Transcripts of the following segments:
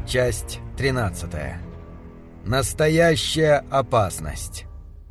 Часть 13. Настоящая опасность.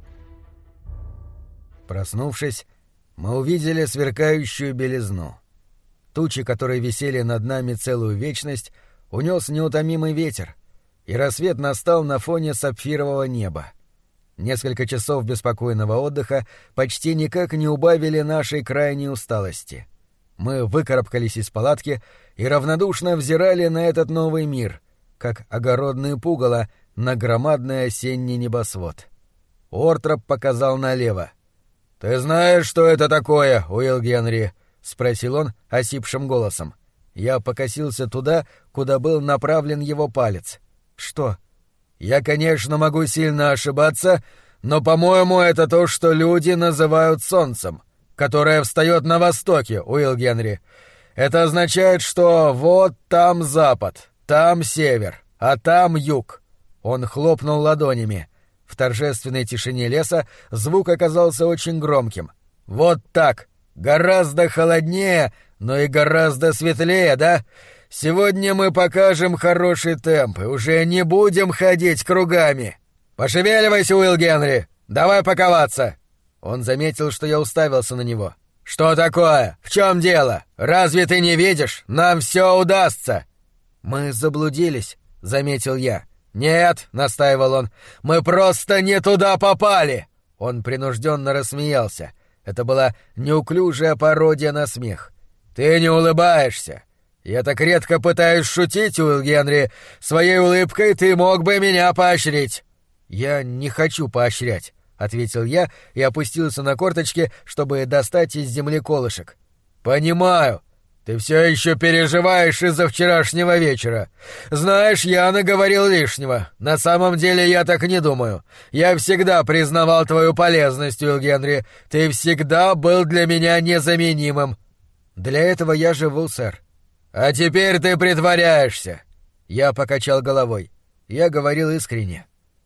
Проснувшись, мы увидели сверкающую белизну. Тучи, которые висели над нами целую вечность, унес неутомимый ветер, и рассвет настал на фоне сапфирового неба. Несколько часов беспокойного отдыха почти никак не убавили нашей крайней усталости. Мы выкарабкались из палатки и равнодушно взирали на этот новый мир, как огородные пугало на громадный осенний небосвод. Уортроп показал налево. «Ты знаешь, что это такое, Уилл Генри?» — спросил он осипшим голосом. Я покосился туда, куда был направлен его палец. «Что?» «Я, конечно, могу сильно ошибаться, но, по-моему, это то, что люди называют солнцем, которое встает на востоке, Уилл Генри. Это означает, что вот там запад, там север, а там юг». Он хлопнул ладонями. В торжественной тишине леса звук оказался очень громким. «Вот так! Гораздо холоднее, но и гораздо светлее, да? Сегодня мы покажем хороший темп и уже не будем ходить кругами. Пошевеливайся, Уилл Генри! Давай паковаться!» Он заметил, что я уставился на него. «Что такое? В чем дело? Разве ты не видишь? Нам все удастся!» «Мы заблудились», — заметил я. «Нет», — настаивал он, — «мы просто не туда попали!» Он принужденно рассмеялся. Это была неуклюжая пародия на смех. «Ты не улыбаешься. Я так редко пытаюсь шутить, Уилл Генри. Своей улыбкой ты мог бы меня поощрить». «Я не хочу поощрять», — ответил я и опустился на корточки, чтобы достать из земли колышек. «Понимаю. Ты все еще переживаешь из-за вчерашнего вечера. Знаешь, я наговорил лишнего. На самом деле я так не думаю. Я всегда признавал твою полезность, Уилл Генри. Ты всегда был для меня незаменимым». «Для этого я живу, сэр». «А теперь ты притворяешься». Я покачал головой. Я говорил искренне.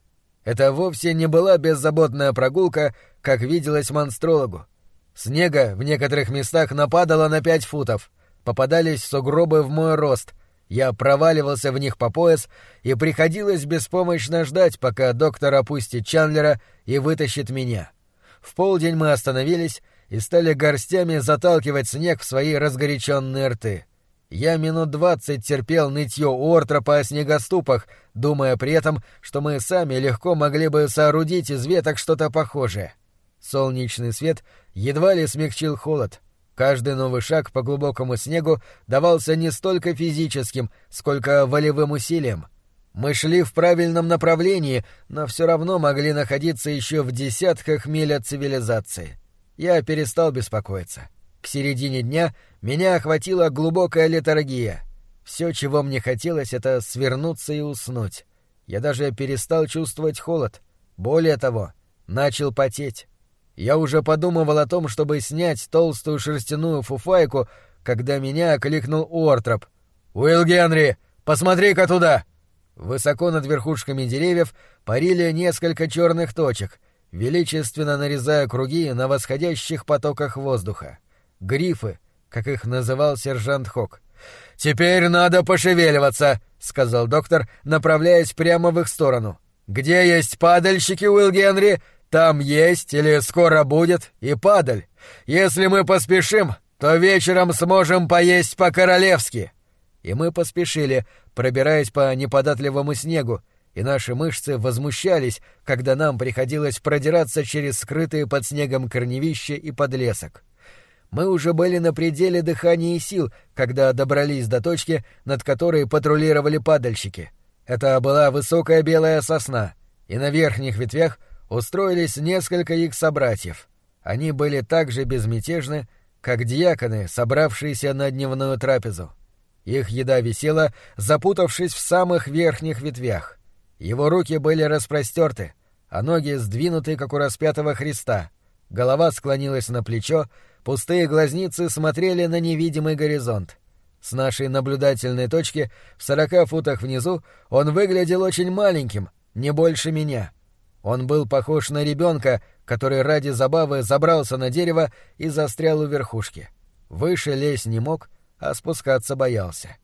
Это вовсе не была беззаботная прогулка, как виделось монстрологу. Снега в некоторых местах нападало на 5 футов. Попадались сугробы в мой рост. Я проваливался в них по пояс, и приходилось беспомощно ждать, пока доктор опустит Чандлера и вытащит меня. В полдень мы остановились и стали горстями заталкивать снег в свои разгоряченные рты. Я минут 20 терпел нытье Уортропа о снегоступах, думая при этом, что мы сами легко могли бы соорудить из веток что-то похожее. Солнечный свет едва ли смягчил холод. Каждый новый шаг по глубокому снегу давался не столько физическим, сколько волевым усилием. Мы шли в правильном направлении, но все равно могли находиться еще в десятках миль от цивилизации. Я перестал беспокоиться. К середине дня меня охватила глубокая летаргия. Все, чего мне хотелось, это свернуться и уснуть. Я даже перестал чувствовать холод. Более того, начал потеть. Я уже подумывал о том, чтобы снять толстую шерстяную фуфайку, когда меня окликнул Уортроп. «Уилл Генри, посмотри-ка туда!» Высоко над верхушками деревьев парили несколько черных точек, величественно нарезая круги на восходящих потоках воздуха. Грифы, как их называл сержант Хок. «Теперь надо пошевеливаться», — сказал доктор, направляясь прямо в их сторону. «Где есть падальщики, Уилл Генри, там есть или скоро будет и падаль. Если мы поспешим, то вечером сможем поесть по-королевски». И мы поспешили, пробираясь по неподатливому снегу, и наши мышцы возмущались, когда нам приходилось продираться через скрытые под снегом корневища и подлесок. Мы уже были на пределе дыхания и сил, когда добрались до точки, над которой патрулировали падальщики. Это была высокая белая сосна, и на верхних ветвях устроились несколько их собратьев. Они были так же безмятежны, как диаконы, собравшиеся на дневную трапезу. Их еда висела, запутавшись в самых верхних ветвях. Его руки были распростерты, а ноги сдвинуты, как у распятого Христа. Голова склонилась на плечо, пустые глазницы смотрели на невидимый горизонт. С нашей наблюдательной точки, в 40 футах внизу, он выглядел очень маленьким, не больше меня. Он был похож на ребенка, который ради забавы забрался на дерево и застрял у верхушки. Выше лезть не мог, а спускаться боялся.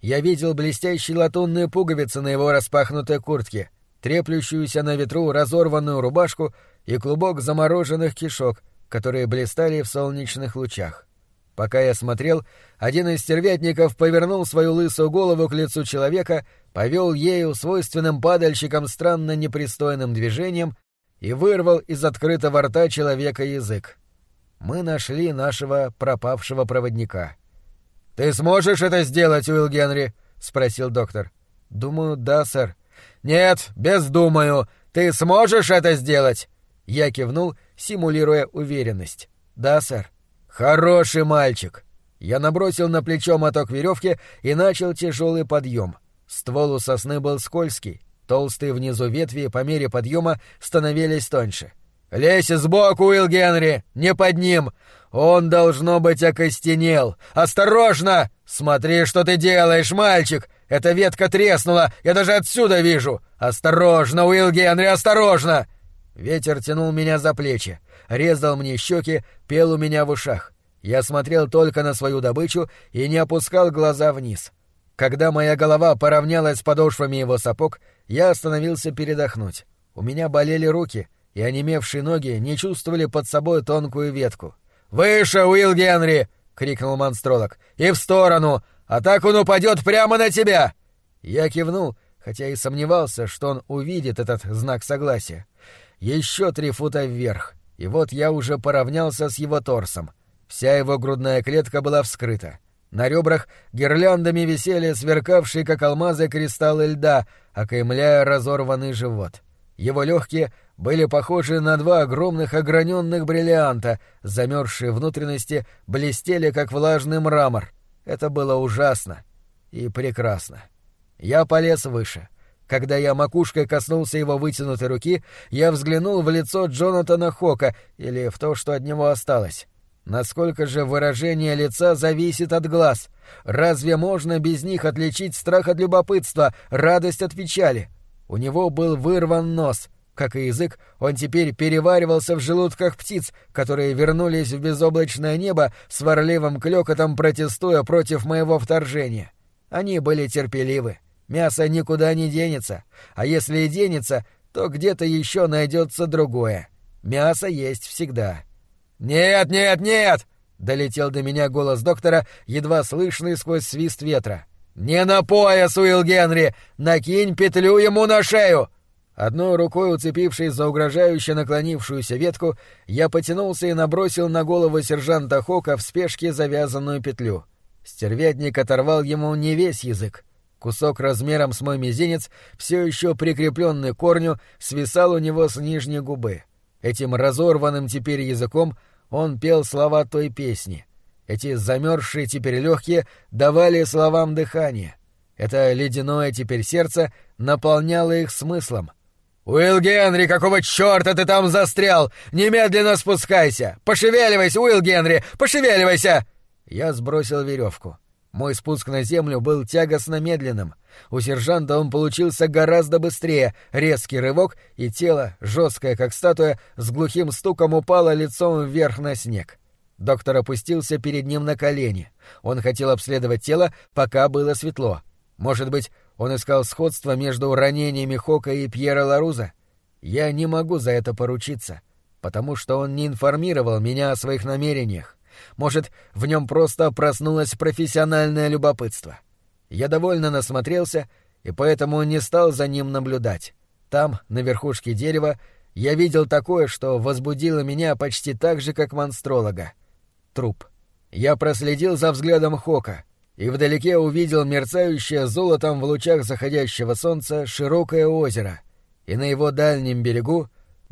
Я видел блестящие латунные пуговицы на его распахнутой куртке, треплющуюся на ветру разорванную рубашку и клубок замороженных кишок, которые блистали в солнечных лучах. Пока я смотрел, один из стервятников повернул свою лысую голову к лицу человека, повел ею свойственным падальщикам странно непристойным движением и вырвал из открытого рта человека язык. Мы нашли нашего пропавшего проводника. «Ты сможешь это сделать, Уилл Генри?» — спросил доктор. «Думаю, да, сэр». «Нет, без думаю. Ты сможешь это сделать?» Я кивнул, симулируя уверенность. «Да, сэр». «Хороший мальчик!» Я набросил на плечо моток веревки и начал тяжелый подъем. Ствол у сосны был скользкий, толстые внизу ветви по мере подъема становились тоньше. «Лезь сбоку, Уилл Генри! Не под ним! Он, должно быть, окостенел! Осторожно! Смотри, что ты делаешь, мальчик! Эта ветка треснула, я даже отсюда вижу! Осторожно, Уилл Генри, осторожно!» Ветер тянул меня за плечи, резал мне щеки, пел у меня в ушах. Я смотрел только на свою добычу и не опускал глаза вниз. Когда моя голова поравнялась с подошвами его сапог, я остановился передохнуть. У меня болели руки, и онемевшие ноги не чувствовали под собой тонкую ветку. «Выше, Уилл Генри!» — крикнул монстролог. «И в сторону! А так он упадет прямо на тебя!» Я кивнул, хотя и сомневался, что он увидит этот знак согласия. Еще 3 фута вверх, и вот я уже поравнялся с его торсом. Вся его грудная клетка была вскрыта. На ребрах гирляндами висели сверкавшие, как алмазы, кристаллы льда, окаймляя разорванный живот. Его легкие были похожи на 2 огромных ограненных бриллианта, замерзшие внутренности блестели, как влажный мрамор. Это было ужасно и прекрасно. Я полез выше. Когда я макушкой коснулся его вытянутой руки, я взглянул в лицо Джонатана Хока, или в то, что от него осталось. Насколько же выражение лица зависит от глаз? Разве можно без них отличить страх от любопытства, радость от печали? У него был вырван нос. Как и язык, он теперь переваривался в желудках птиц, которые вернулись в безоблачное небо с сварливым клёкотом, протестуя против моего вторжения. Они были терпеливы. Мясо никуда не денется, а если и денется, то где-то еще найдется другое. Мясо есть всегда. «Нет, нет, нет!» — долетел до меня голос доктора, едва слышный сквозь свист ветра. «Не на пояс, Уилл Генри! Накинь петлю ему на шею!» Одной рукой, уцепившись за угрожающе наклонившуюся ветку, я потянулся и набросил на голову сержанта Хока в спешке завязанную петлю. Стервятник оторвал ему не весь язык. Кусок размером с мой мизинец, все еще прикрепленный к корню, свисал у него с нижней губы. Этим разорванным теперь языком он пел слова той песни. Эти замерзшие теперь легкие давали словам дыхание. Это ледяное теперь сердце наполняло их смыслом. «Уилл Генри, какого черта ты там застрял? Немедленно спускайся! Пошевеливайся, Уилл Генри, пошевеливайся!» Я сбросил веревку. Мой спуск на землю был тягостно медленным. У сержанта он получился гораздо быстрее, резкий рывок, и тело, жесткое как статуя, с глухим стуком упало лицом вверх на снег. Доктор опустился перед ним на колени. Он хотел обследовать тело, пока было светло. Может быть, он искал сходство между ранениями Хока и Пьера Ларуза? Я не могу за это поручиться, потому что он не информировал меня о своих намерениях. Может, в нем просто проснулось профессиональное любопытство. Я довольно насмотрелся и поэтому не стал за ним наблюдать. Там, на верхушке дерева, я видел такое, что возбудило меня почти так же, как монстролога. Труп. Я проследил за взглядом Хока и вдалеке увидел мерцающее золотом в лучах заходящего солнца широкое озеро, и на его дальнем берегу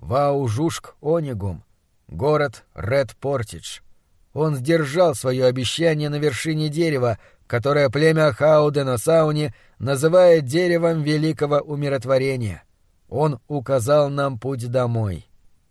Ваужушк-Онигум, город Ред-Портидж. Он сдержал свое обещание на вершине дерева, которое племя Хаудена-Сауни называет деревом великого умиротворения. Он указал нам путь домой.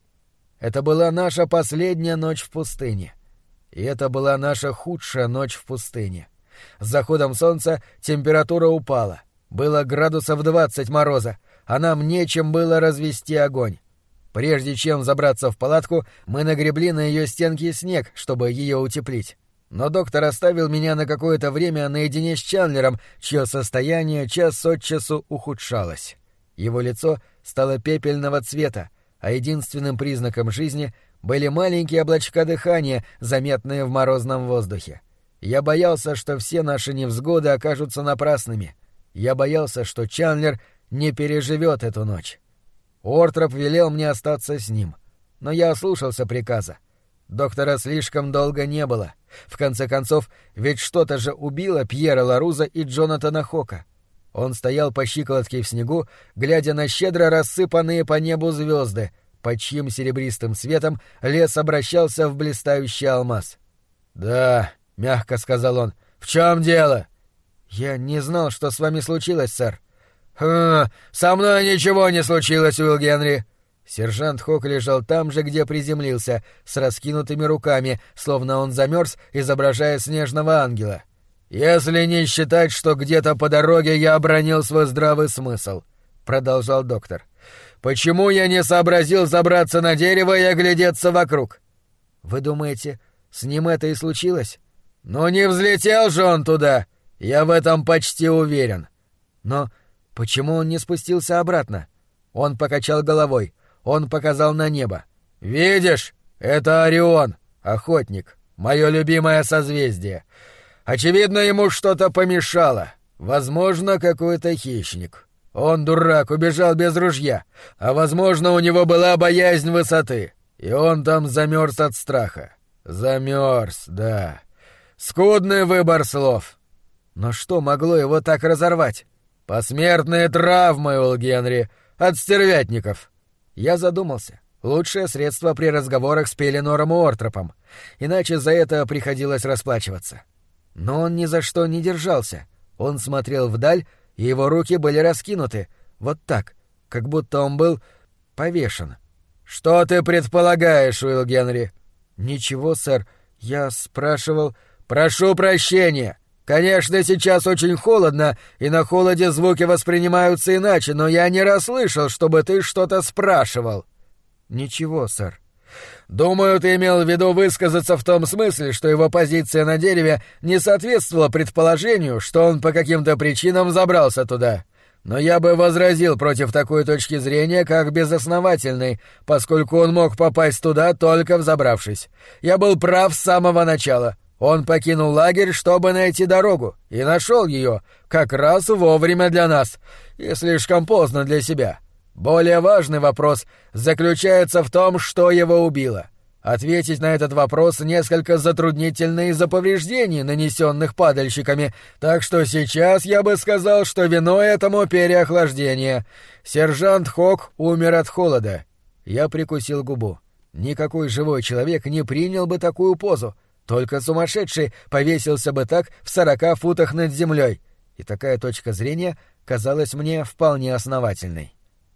Это была наша последняя ночь в пустыне. И это была наша худшая ночь в пустыне. С заходом солнца температура упала. Было градусов 20 мороза, а нам нечем было развести огонь. Прежде чем забраться в палатку, мы нагребли на ее стенки снег, чтобы ее утеплить. Но доктор оставил меня на какое-то время наедине с Чандлером, чье состояние час от часу ухудшалось. Его лицо стало пепельного цвета, а единственным признаком жизни были маленькие облачка дыхания, заметные в морозном воздухе. Я боялся, что все наши невзгоды окажутся напрасными. Я боялся, что Чандлер не переживет эту ночь. Уортроп велел мне остаться с ним, но я ослушался приказа. Доктора слишком долго не было. В конце концов, ведь что-то же убило Пьера Ларуза и Джонатана Хока. Он стоял по щиколотке в снегу, глядя на щедро рассыпанные по небу звезды, под чьим серебристым светом лес обращался в блистающий алмаз. «Да», — мягко сказал он, — «в чем дело?» «Я не знал, что с вами случилось, сэр». «Со мной ничего не случилось, Уилл Генри». Сержант Хок лежал там же, где приземлился, с раскинутыми руками, словно он замерз, изображая снежного ангела. «Если не считать, что где-то по дороге я обронил свой здравый смысл», — продолжал доктор. «Почему я не сообразил забраться на дерево и оглядеться вокруг?» «Вы думаете, с ним это и случилось?» «Ну не взлетел же он туда, я в этом почти уверен». «Но почему он не спустился обратно?» Он покачал головой. Он показал на небо. «Видишь, это Орион, охотник, мое любимое созвездие. Очевидно, ему что-то помешало. Возможно, какой-то хищник. Он, дурак, убежал без ружья, а, возможно, у него была боязнь высоты, и он там замерз от страха. Замерз, да. Скудный выбор слов. Но что могло его так разорвать? Посмертные травмы, Уилл Генри, от стервятников». Я задумался. Лучшее средство при разговорах с Пеленором Уортропом. Иначе за это приходилось расплачиваться. Но он ни за что не держался. Он смотрел вдаль, и его руки были раскинуты. Вот так, как будто он был повешен. «Что ты предполагаешь, Уилл Генри?» «Ничего, сэр. Я спрашивал...» «Прошу прощения. Конечно, сейчас очень холодно, и на холоде звуки воспринимаются иначе, но я не расслышал, чтобы ты что-то спрашивал». «Ничего, сэр». «Думаю, ты имел в виду высказаться в том смысле, что его позиция на дереве не соответствовала предположению, что он по каким-то причинам забрался туда. Но я бы возразил против такой точки зрения, как безосновательной, поскольку он мог попасть туда, только взобравшись. Я был прав с самого начала. Он покинул лагерь, чтобы найти дорогу, и нашел ее, как раз вовремя для нас, и слишком поздно для себя. Более важный вопрос заключается в том, что его убило. Ответить на этот вопрос несколько затруднительно из-за повреждений, нанесенных падальщиками, так что сейчас я бы сказал, что виной этому переохлаждение. Сержант Хок умер от холода». Я прикусил губу. Никакой живой человек не принял бы такую позу. Только сумасшедший повесился бы так в 40 футах над землей, и такая точка зрения казалась мне вполне основательной.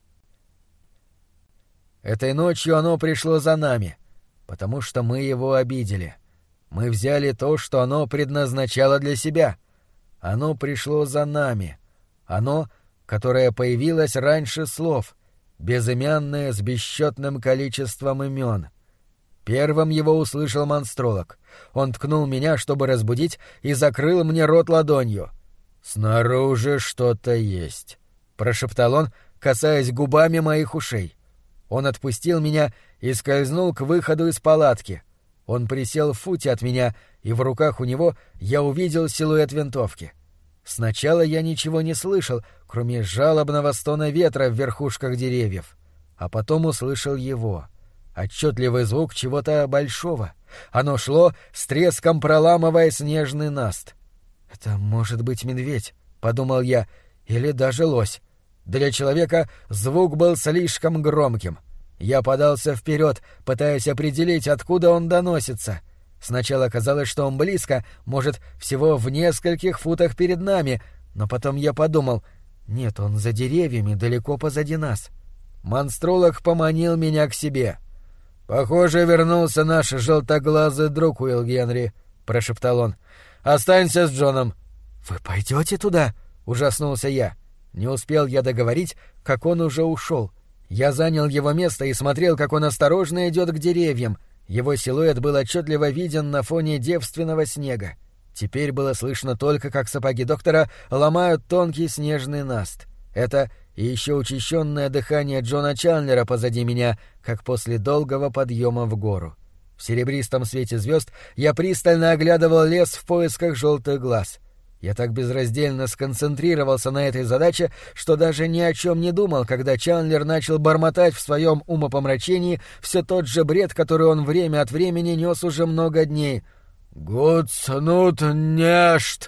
Этой ночью оно пришло за нами, потому что мы его обидели. Мы взяли то, что оно предназначало для себя. Оно пришло за нами. Оно, которое появилось раньше слов, безымянное с бесчетным количеством имен. Первым его услышал монстролог. Он ткнул меня, чтобы разбудить, и закрыл мне рот ладонью. «Снаружи что-то есть», — прошептал он, касаясь губами моих ушей. Он отпустил меня и скользнул к выходу из палатки. Он присел в футе от меня, и в руках у него я увидел силуэт винтовки. Сначала я ничего не слышал, кроме жалобного стона ветра в верхушках деревьев, а потом услышал его. Отчетливый звук чего-то большого. Оно шло, с треском проламывая снежный наст. «Это может быть медведь», — подумал я, — «или даже лось». Для человека звук был слишком громким. Я подался вперед, пытаясь определить, откуда он доносится. Сначала казалось, что он близко, может, всего в нескольких футах перед нами, но потом я подумал, нет, он за деревьями, далеко позади нас. Монстролог поманил меня к себе. «Похоже, вернулся наш желтоглазый друг Уилл Генри», — прошептал он. «Останься с Джоном». «Вы пойдете туда?» — ужаснулся я. Не успел я договорить, как он уже ушел. Я занял его место и смотрел, как он осторожно идет к деревьям. Его силуэт был отчетливо виден на фоне девственного снега. Теперь было слышно только, как сапоги доктора ломают тонкий снежный наст. Это и еще учащенное дыхание Джона Чандлера позади меня, как после долгого подъема в гору. В серебристом свете звезд я пристально оглядывал лес в поисках желтых глаз. Я так безраздельно сконцентрировался на этой задаче, что даже ни о чем не думал, когда Чандлер начал бормотать в своем умопомрачении все тот же бред, который он время от времени нес уже много дней. «Гуцнут нешт,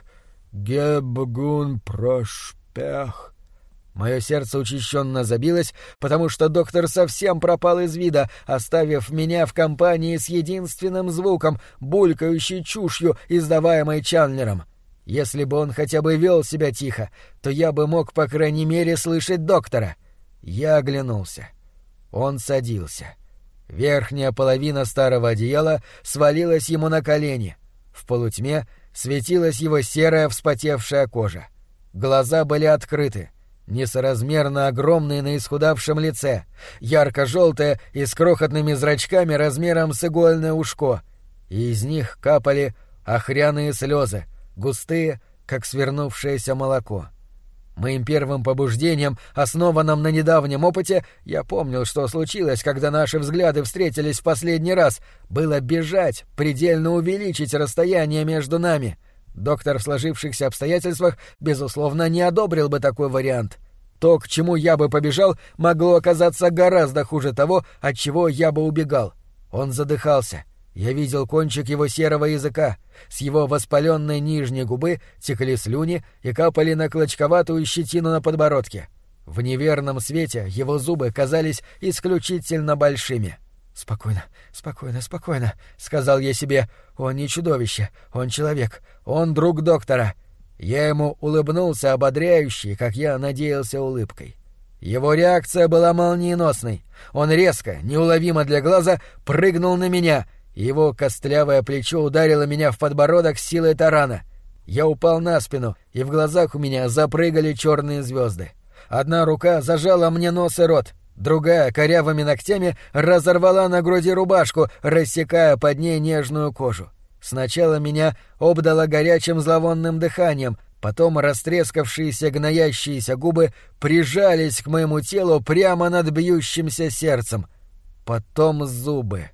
гебгун прошпех». Мое сердце учащенно забилось, потому что доктор совсем пропал из вида, оставив меня в компании с единственным звуком, булькающей чушью, издаваемой Чандлером. Если бы он хотя бы вел себя тихо, то я бы мог, по крайней мере, слышать доктора. Я оглянулся. Он садился. Верхняя половина старого одеяла свалилась ему на колени. В полутьме светилась его серая вспотевшая кожа. Глаза были открыты, несоразмерно огромные на исхудавшем лице, ярко-желтые и с крохотными зрачками размером с игольное ушко, и из них капали охряные слезы, густые, как свернувшееся молоко. Моим первым побуждением, основанным на недавнем опыте, я помнил, что случилось, когда наши взгляды встретились в последний раз, было бежать, предельно увеличить расстояние между нами. Доктор в сложившихся обстоятельствах, безусловно, не одобрил бы такой вариант. То, к чему я бы побежал, могло оказаться гораздо хуже того, от чего я бы убегал. Он задыхался. Я видел кончик его серого языка. С его воспаленной нижней губы текли слюни и капали на клочковатую щетину на подбородке. В неверном свете его зубы казались исключительно большими. «Спокойно, спокойно, спокойно», — сказал я себе. «Он не чудовище, он человек, он друг доктора». Я ему улыбнулся ободряющей, как я надеялся, улыбкой. Его реакция была молниеносной. Он резко, неуловимо для глаза, прыгнул на меня — его костлявое плечо ударило меня в подбородок с силой тарана. Я упал на спину, и в глазах у меня запрыгали черные звезды. Одна рука зажала мне нос и рот, другая корявыми ногтями разорвала на груди рубашку, рассекая под ней нежную кожу. Сначала меня обдало горячим зловонным дыханием, потом растрескавшиеся гноящиеся губы прижались к моему телу прямо над бьющимся сердцем. Потом зубы.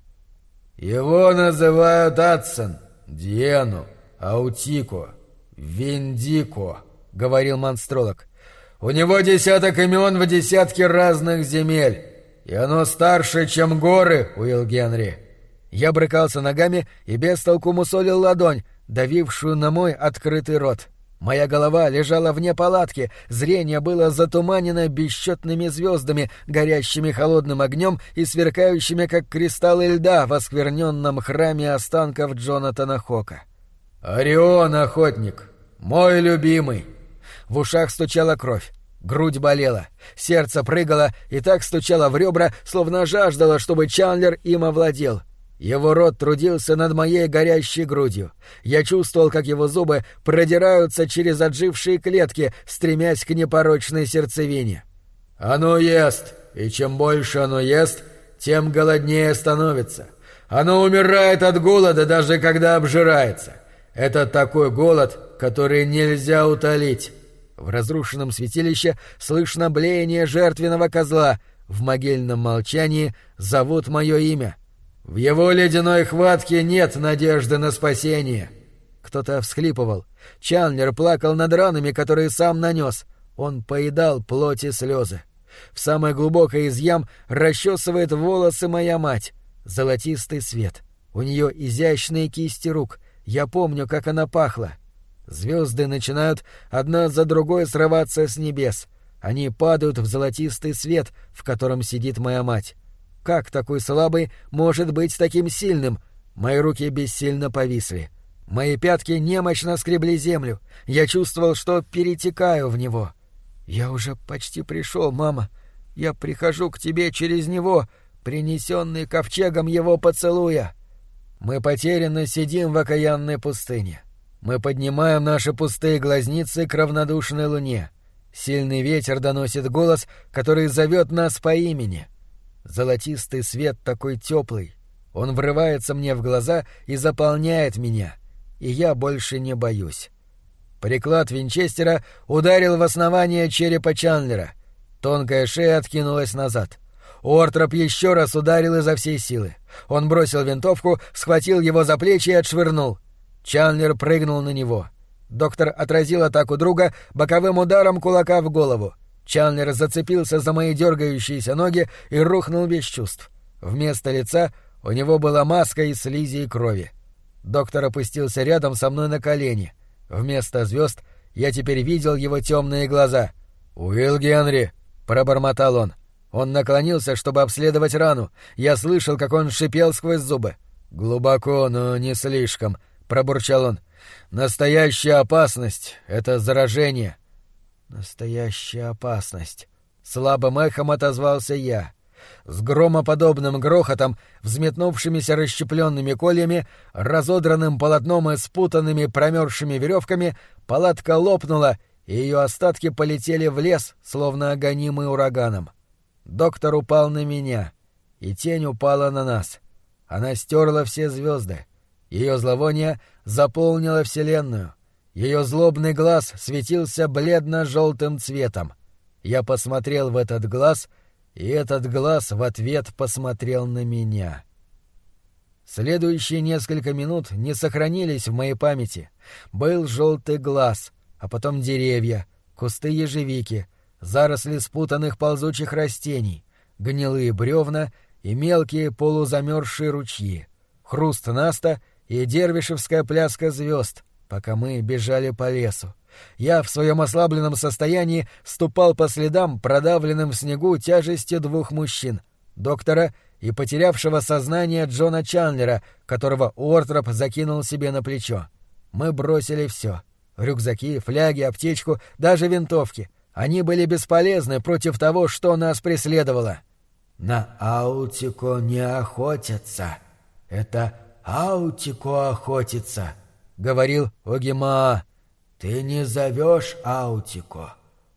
«Его называют Адсон, Диену, Аутико, Виндико», — говорил монстролог. «У него 10 имен в десятке разных земель, и оно старше, чем горы, Уилл Генри». Я брыкался ногами и без толку мусолил ладонь, давившую на мой открытый рот. Моя голова лежала вне палатки, зрение было затуманено бесчетными звездами, горящими холодным огнем и сверкающими, как кристаллы льда в оскверненном храме останков Джонатана Хока. «Орион, охотник! Мой любимый!» В ушах стучала кровь, грудь болела, сердце прыгало и так стучало в ребра, словно жаждало, чтобы Чандлер им овладел. Его рот трудился над моей горящей грудью. Я чувствовал, как его зубы продираются через отжившие клетки, стремясь к непорочной сердцевине. «Оно ест, и чем больше оно ест, тем голоднее становится. Оно умирает от голода, даже когда обжирается. Это такой голод, который нельзя утолить». В разрушенном святилище слышно блеяние жертвенного козла. В могильном молчании зовут мое имя. В его ледяной хватке нет надежды на спасение. Кто-то всхлипывал. Чандлер плакал над ранами, которые сам нанес. Он поедал плоть и слезы. В самой глубокой из ям расчесывает волосы моя мать. Золотистый свет. У нее изящные кисти рук. Я помню, как она пахла. Звезды начинают одна за другой срываться с небес. Они падают в золотистый свет, в котором сидит моя мать. Как такой слабый может быть таким сильным? Мои руки бессильно повисли. Мои пятки немощно скребли землю. Я чувствовал, что перетекаю в него. «Я уже почти пришел, мама. Я прихожу к тебе через него, принесенный ковчегом его поцелуя». Мы потерянно сидим в окаянной пустыне. Мы поднимаем наши пустые глазницы к равнодушной луне. Сильный ветер доносит голос, который зовет нас по имени. Золотистый свет такой теплый. Он врывается мне в глаза и заполняет меня, и я больше не боюсь. Приклад Винчестера ударил в основание черепа Чандлера. Тонкая шея откинулась назад. Уортроп еще раз ударил изо всей силы. Он бросил винтовку, схватил его за плечи и отшвырнул. Чандлер прыгнул на него. Доктор отразил атаку друга боковым ударом кулака в голову. Чандлер зацепился за мои дергающиеся ноги и рухнул без чувств. Вместо лица у него была маска из слизи и крови. Доктор опустился рядом со мной на колени. Вместо звезд я теперь видел его темные глаза. «Уилл Генри!» — пробормотал он. Он наклонился, чтобы обследовать рану. Я слышал, как он шипел сквозь зубы. «Глубоко, но не слишком», — пробурчал он. «Настоящая опасность — это заражение». «Настоящая опасность», — слабым эхом отозвался я. С громоподобным грохотом, взметнувшимися расщепленными кольями, разодранным полотном и спутанными промерзшими веревками, палатка лопнула, и ее остатки полетели в лес, словно гонимый ураганом. Доктор упал на меня, и тень упала на нас. Она стерла все звезды. Ее зловоние заполнило вселенную. Ее злобный глаз светился бледно-желтым цветом. Я посмотрел в этот глаз, и этот глаз в ответ посмотрел на меня. Следующие несколько минут не сохранились в моей памяти. Был желтый глаз, а потом деревья, кусты ежевики, заросли спутанных ползучих растений, гнилые бревна и мелкие полузамерзшие ручьи, хруст наста и дервишевская пляска звезд, пока мы бежали по лесу. Я в своем ослабленном состоянии ступал по следам, продавленным в снегу тяжестью двух мужчин — доктора и потерявшего сознание Джона Чандлера, которого Уортроп закинул себе на плечо. Мы бросили все — рюкзаки, фляги, аптечку, даже винтовки. Они были бесполезны против того, что нас преследовало. «На Аутико не охотятся. Это Аутико охотится», — говорил Огимаа. «Ты не зовешь Аутико.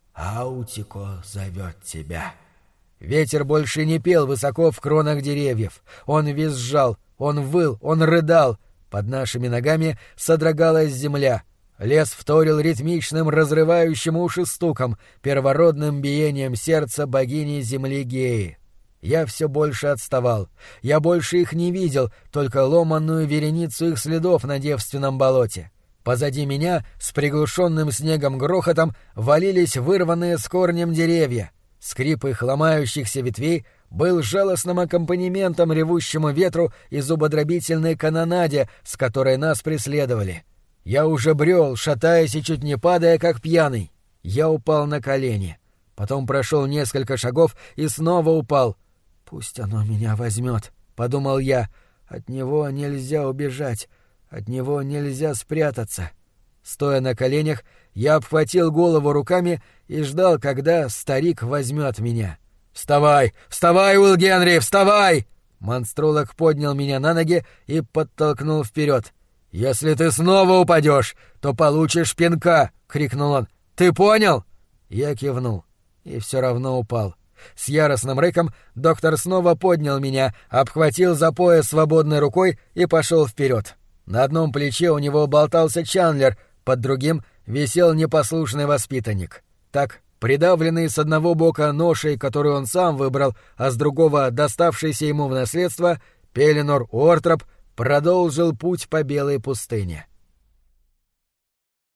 Аутико зовет тебя». Ветер больше не пел высоко в кронах деревьев. Он визжал, он выл, он рыдал. Под нашими ногами содрогалась земля. Лес вторил ритмичным, разрывающим уши стуком, первородным биением сердца богини земли Геи. Я все больше отставал. Я больше их не видел, только ломанную вереницу их следов на девственном болоте. Позади меня с приглушенным снегом грохотом валились вырванные с корнем деревья. Скрип их ломающихся ветвей был жалостным аккомпанементом ревущему ветру и зубодробительной канонаде, с которой нас преследовали. Я уже брел, шатаясь и чуть не падая, как пьяный. Я упал на колени. Потом прошел несколько шагов и снова упал. «Пусть оно меня возьмет», — подумал я. «От него нельзя убежать, от него нельзя спрятаться». Стоя на коленях, я обхватил голову руками и ждал, когда старик возьмет меня. «Вставай! Вставай, Уилл Генри, вставай!» Монстролог поднял меня на ноги и подтолкнул вперед. «Если ты снова упадешь, то получишь пинка!» — крикнул он. «Ты понял?» Я кивнул и все равно упал. С яростным рыком доктор снова поднял меня, обхватил за пояс свободной рукой и пошел вперед. На одном плече у него болтался Чандлер, под другим висел непослушный воспитанник. Так, придавленный с одного бока ношей, которую он сам выбрал, а с другого доставшейся ему в наследство, Пеленор Уортроп продолжил путь по белой пустыне.